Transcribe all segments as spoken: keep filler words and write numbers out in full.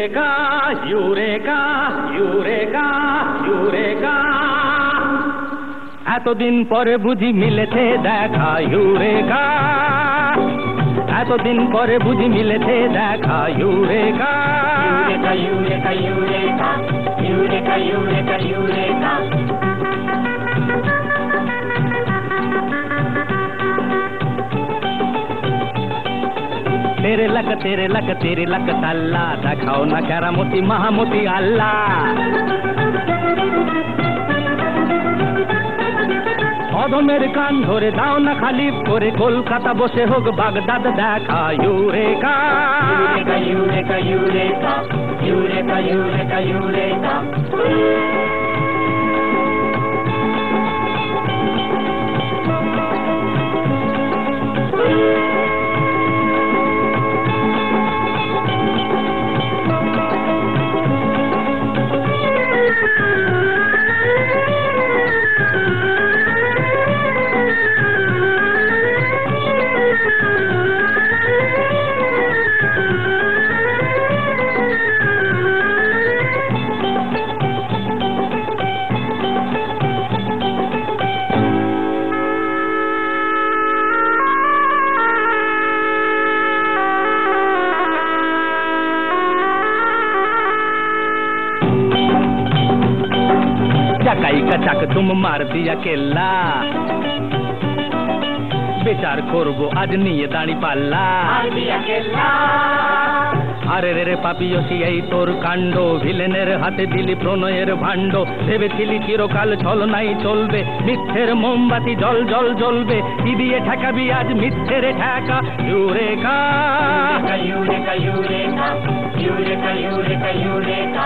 eureka eureka eureka eureka এতদিন পরে বুঝি মিলেছে দেখা ইউরেকা এতদিন পরে বুঝি মিলেছে দেখা eureka eureka eureka eureka eureka eureka तेरे लक तेरे लक तेरे लक ताल्ला देखाओ ना केरामती महामती आल्लाह অধমের কান ধরে দাও না খালি করে কলকাতা বসে হোক বাগদাদ দেখা eureka eureka eureka eureka eureka eureka चकाई का चक तुम मार दिया केला बेचार करबो आज निये दाड़ी पाल्ला আরে রে রে পাপিয়সি এই তোর কাণ্ড ভিলেনের হাতে দিলি প্রণয়ের ভাণ্ড ভেবেছিলি চিরকাল ছলনাই চলবে মিথ্যের মোমবাতি জল জল জ্বলবে কি দিয়ে ঠেকাবি আজ মিথ্যের ঠেকা eureka eureka eureka eureka eureka eureka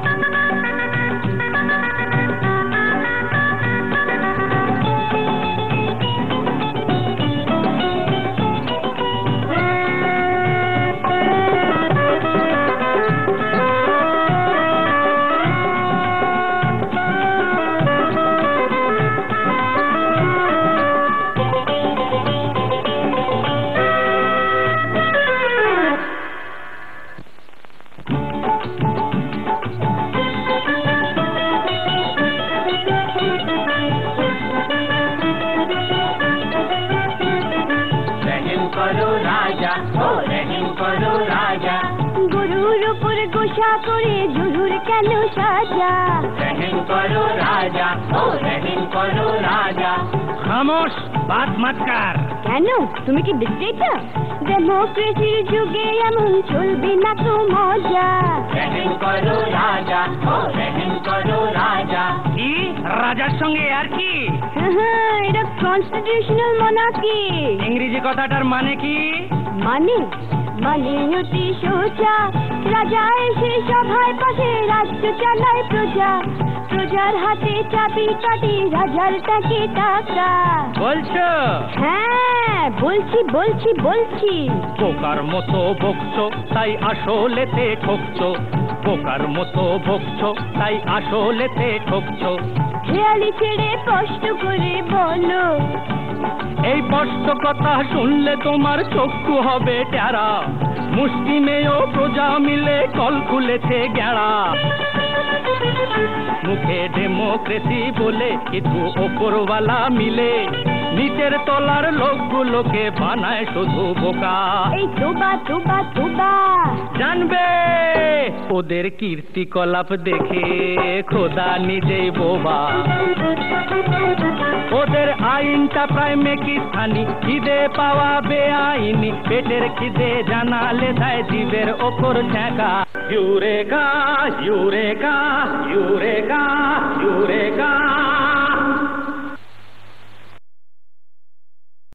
গুরুর উপর গোসা করে জুহুর কেন সাজা রহিম করো রাজা ও রহিম করো রাজা খামোশ বাত মত কর কেন তুমি কি ডিক্টেটর ডেমোক্রেসির যুগে এমন চলবে না তো মজা রহিম করো রাজা ও রহিম করো রাজা কি রাজার সঙ্গে আর কি হ্যাঁ এটা কনস্টিটিউশনাল মনার্কি ইংরেজি কথাটার মানে কি মানে মানে অতি সোজা রাজা এসে সভায় পাশে রাজ্য চালায় প্রজা প্রজার হাতে চাবি কাটি রাজার টাকে টাকা বলছো হ্যাঁ বলছি বলছি বলছি বোকার মতো বকছো তাই আসলেতে ঠকছো বোকার মতো বকছো তাই আসলেতে ঠকছো খেয়ালি ছেড়ে স্পষ্ট করে বলো এই স্পষ্ট কথা শুনলে তোমার চক্ষু হবে টেরা মুষ্টিমেয় প্রজা মিলে কল খুলেছে গেড়া মুখে ডেমোক্রেসি বলে কিছু ওপরওয়ালা মিলে নিচের তলার লোকগুলোকে বানায় শুধু বোকা এই তোবা তোবা তোবা জানবে ওদের কীর্তিকলাপ দেখে খোদা নিজেই বোবা ওদের আইনটা প্রায় মেকিস্তানি খিদে পাওয়া বেআইনি পেটের খিদে জানালে দেয় জীবের ওপর ঠেকা ইউরেকা ইউরেকা ইউরেকা ইউরেকা